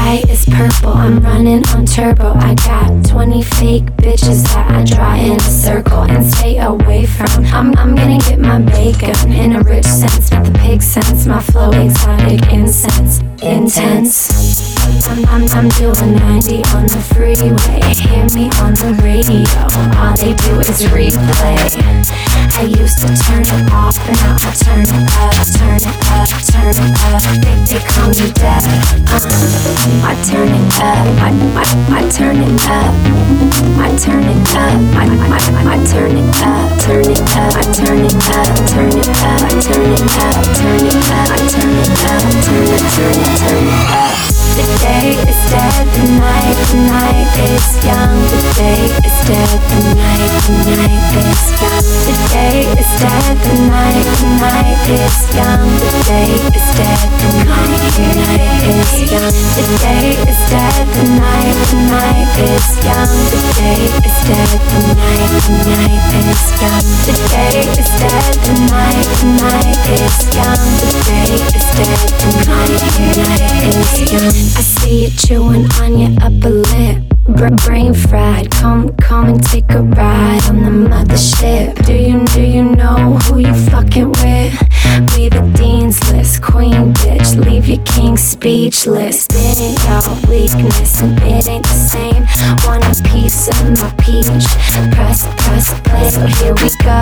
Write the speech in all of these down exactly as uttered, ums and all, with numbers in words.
sky is purple, I'm running on turbo. I got twenty fake bitches that I draw in a circle and stay away from. I'm, I'm gonna get my bacon in a rich sense, not the pig sense. My flow exotic, incense, intense. I'm, I'm, I'm doing ninety on the freeway. Hear me on the radio, all they do is replay. I used to turn it off, but now I turn it up, turn it up, turn it up. They, they call me dead. Uh, I turn it up, I, I, I turn it up, I turn it up, I, I, I turn it up, turn it up, I turn it up, turn it up, I turn it up, turn it up, I turn it up, turn it, turn it, turn it up. The day is dead, the night, the night is young. The day is dead, the night, the night is young. The day is dead, the night, the night is young. The day is dead, the night, the night is young. The day is dead, the night, the night is young. The day is dead, the night, the night is young. The day is dead, the night, the night is young. The day is dead, the night, the night is young. I see you chewing on your upper lip, Br- brain fried. Come, come and take a ride on the mothership. Do you, do you know who you fucking with? We the dean's list, queen bitch, leave your king speechless. It ain't your weakness and it ain't the same. Want a piece of my peach? Press, press play, so here we go.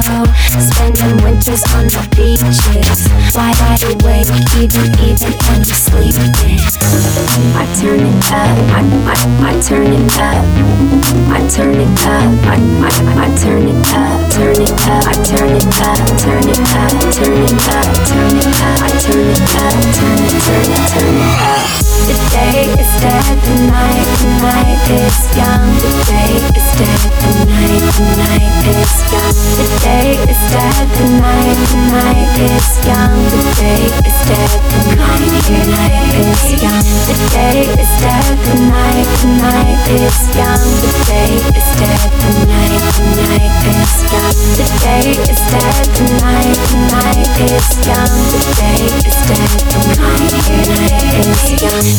Spending winters on the beaches, wide, wide awake, even, even when I'm sleeping. I turn it up, I, I, I turn it up, I turn it up, I, I, I turn it up, turn it up, I turn it up, turn it up, turn it up, turn it up, I turn it up, turn it, turn it, turn it up. The day is dead, the night, the night is young. The day is dead, the night, the night is young. The day is dead, the night, the night is young. The day is dead, the night, the night is young. The day is dead, the night, the night is young. The day is dead, the night, the night is young. The day is dead, the night, the night is young. The day is dead, the night, the night is young.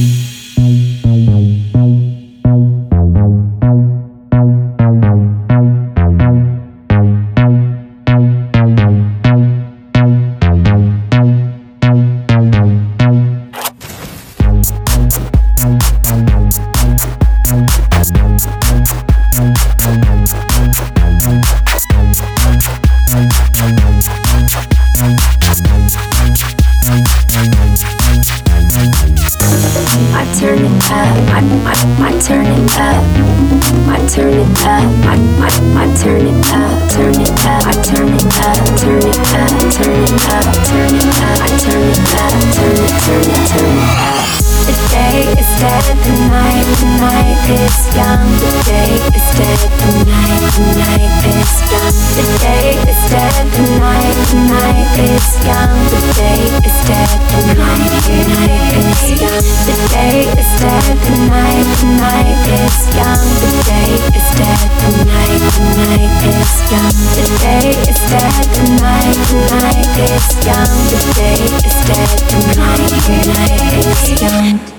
I turn it up, I, I, I turn it up, I turn it up, I, I, I turn it up, turn it up, I turn it up, turn it up, turn it up, turn it up, I turn it up, turn it, turn it, turn it up. The day is dead, the night, the night is young. The day is dead, the night, the night is young. The day is dead, the night, the night is young. The day is dead, the night, the night is young. The day is dead, the night, the night is young. The day is dead, the night, the night is young. The day is dead, the night, the night is young. The day is dead, the night, the night is young.